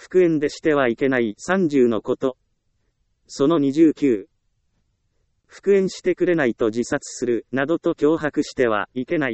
復縁でしてはいけない30のこと。その29。復縁してくれないと自殺する、などと脅迫してはいけない。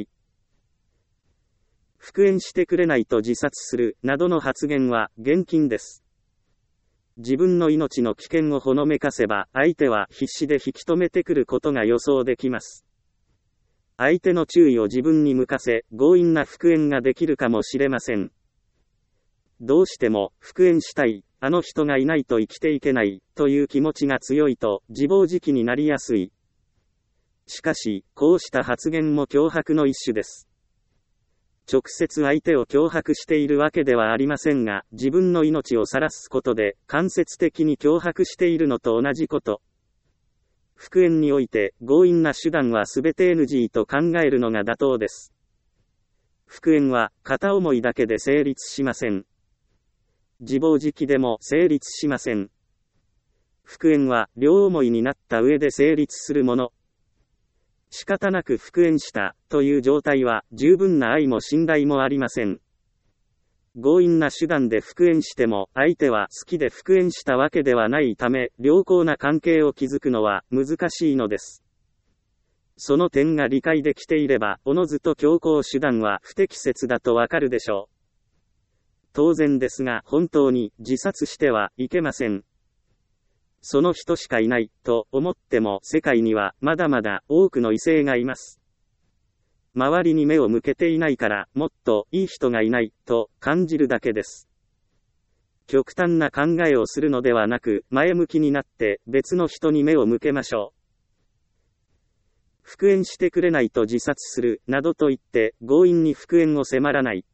復縁してくれないと自殺する、などの発言は、厳禁です。自分の命の危険をほのめかせば、相手は必死で引き止めてくることが予想できます。相手の注意を自分に向かせ、強引な復縁ができるかもしれません。どうしても、復縁したい、あの人がいないと生きていけない、という気持ちが強いと、自暴自棄になりやすい。しかし、こうした発言も脅迫の一種です。直接相手を脅迫しているわけではありませんが、自分の命を晒すことで、間接的に脅迫しているのと同じこと。復縁において、強引な手段はすべて NG と考えるのが妥当です。復縁は、片思いだけで成立しません。自暴自棄でも成立しません。復縁は、両思いになった上で成立するもの。仕方なく復縁したという状態は十分な愛も信頼もありません。強引な手段で復縁しても相手は好きで復縁したわけではないため良好な関係を築くのは難しいのです。その点が理解できていればおのずと強行手段は不適切だとわかるでしょう。当然ですが本当に自殺してはいけません。その人しかいないと思っても世界にはまだまだ多くの異性がいます。周りに目を向けていないからもっといい人がいないと感じるだけです。極端な考えをするのではなく前向きになって別の人に目を向けましょう。復縁してくれないと自殺するなどと言って強引に復縁を迫らない。